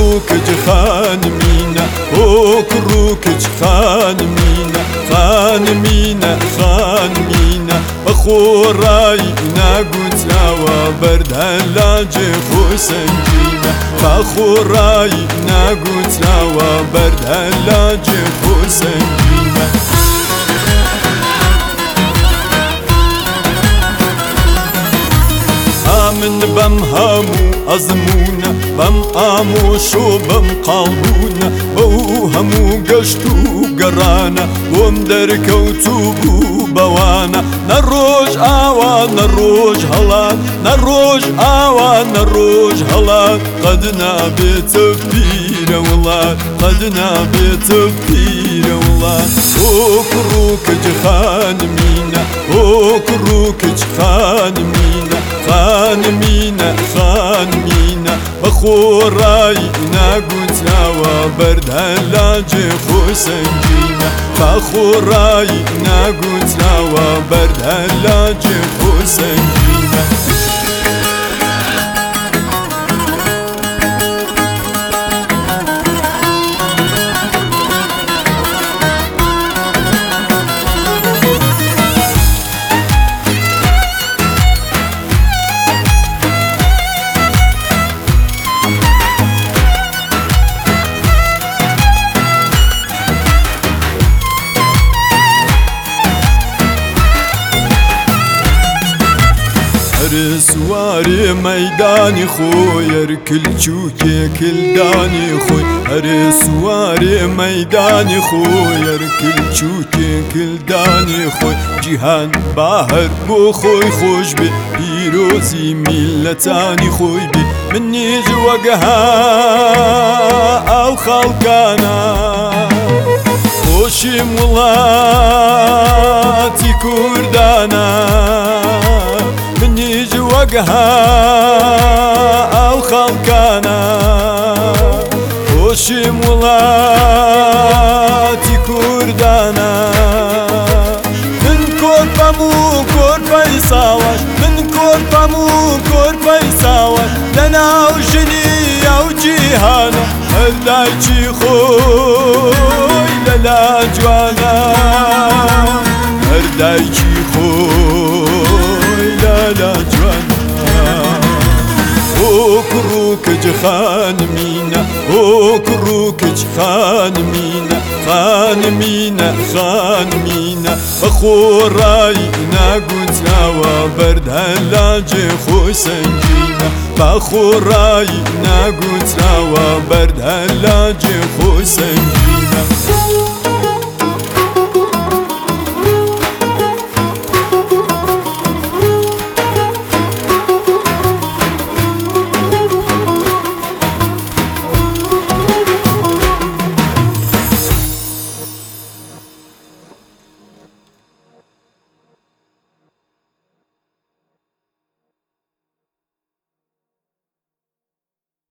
كروكج خانمينا وكروكج خانمينا خانمينا خانمينا بخوراي ناقوت لوا برد هلاجي خوسنجينا بخوراي ناقوت لوا برد هلاجي خوسنجينا من بم همو أزمونا بم آموش و بم قلبونا بو همو قشتو قرانا بوم دركوتو بو بوانا نروج آوا نروج هلان نروج آوا نروج هلان قدنا بتفير ولاد قدنا بتفير ولاد وكروكج خانمينا وكروكج خانمينا خانمينا خانمينا بخوراي ناقوت لوا برد هلاجي خوسنجينا بخوراي ناقوت لوا برد هلاجي خوسنجينا سواري ميداني خوير كل شوكي كل داني خوي هر سواري ميداني خوير كل شوكي كل داني خوي جيهان باهر بو خوي خوش بي بيروزي ملتاني خوي بي مني جوقها او خلقانا خوشي مولاتي كردانا وقها أو خلقانا خوشي مولاتي كردانا من كوربامو كورباي ساواش من كوربامو كورباي ساواش لنا وجني أو جيهانا هردايشي خوي للا جوانا هردايشي خوي للا جوانا وكروكج خانمينا وكروكج خانمينا خانمينا خانمينا بخوراي ناقوت لوا برد هلاجي خوسنجينا بخوراي ناقوت لوا برد هلاجي خوسنجينا